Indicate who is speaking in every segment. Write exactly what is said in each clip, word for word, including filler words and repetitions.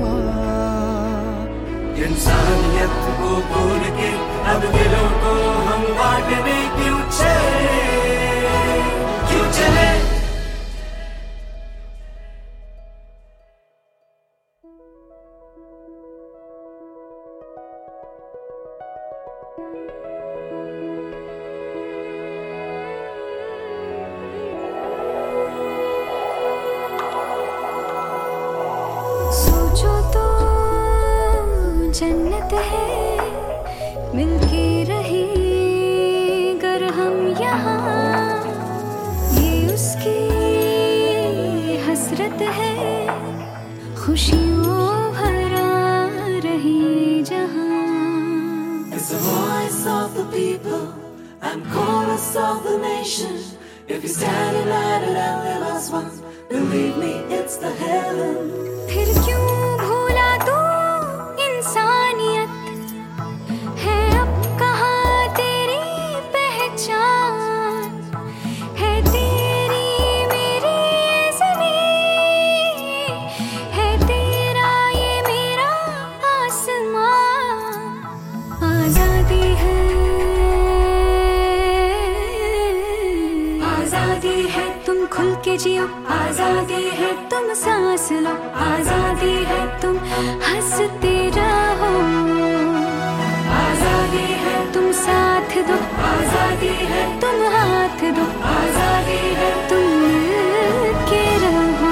Speaker 1: इंसानियत को भूल के अब दिलों को हम बांटने क्यों चले, क्यों चले।
Speaker 2: सोचो तो जन्नत है मिलके रहे गर हम यहाँ, ये उसकी हसरत है खुशियों भरा रही जहाँ।
Speaker 1: It's the voice of the people and chorus of the nation. If you stand united and live as one, believe me, it's the heaven.
Speaker 2: फिर क्यों भूला तू इंसानियत है अब कहाँ तेरी पहचान, है तेरी मेरी ये ज़मीं, है तेरा ये मेरा आसमान। आज़ादी है, आज़ादी है तुम खुल के जियो, आज़ादी है तुम सांस लो, आज़ादी है तुम हंसते रहो, आज़ादी है तुम साथ दो, आज़ादी है तुम हाथ दो, आज़ादी है तुम मिलके रहो।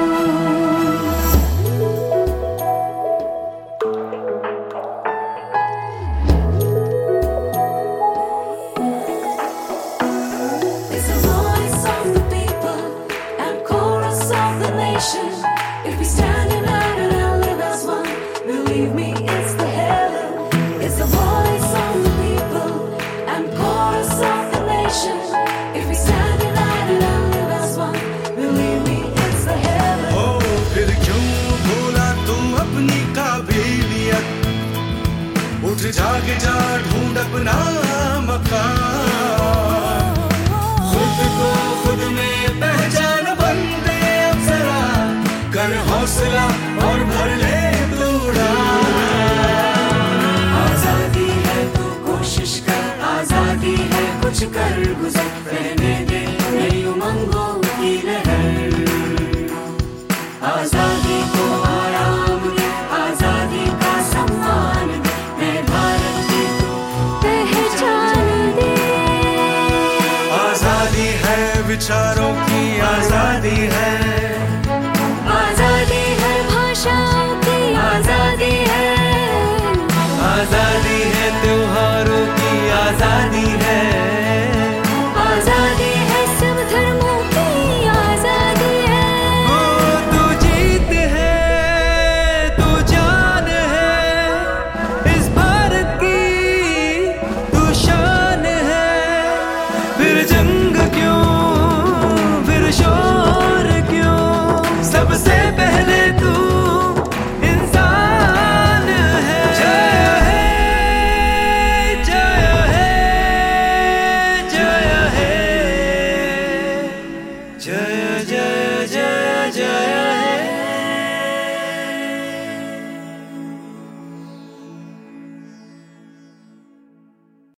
Speaker 1: It's the voice of the people and chorus of the nation. If we stand united and live as one, believe me, it's the heaven. It's the voice of the people and chorus of the nation. If we stand united and live as one, believe me, it's the heaven.
Speaker 3: ओ फिर क्यों भूला तुम अपनी काबिलियत, उठ जाग जा ढूंढ अपना मकान, खुद को खुद में पहचान बनते अब जरा, कर हौसला और भर ले तू उड़ान।
Speaker 1: आजादी है तू कोशिश कर, आजादी है कुछ कर गुजर, रहने दे नई उमंगों की लहर। आजादी को आराम दे, आजादी का सम्मान दे, मैं भारत की तू
Speaker 2: पहचान दे।
Speaker 3: आजादी है विचारों की, आजादी है,
Speaker 2: आजादी है भाषाओं की, आजादी है,
Speaker 3: आजादी है त्योहारों की, आजादी है,
Speaker 2: आजादी है सब धर्मों की, आजादी है।
Speaker 3: ओ तू जीत है, तू जान है इस भारत की, तू शान है। फिर जंग क्यों, फिर शोर क्यों, सबसे पहले तू इंसान है। जय है, जय है, जय है, जय जय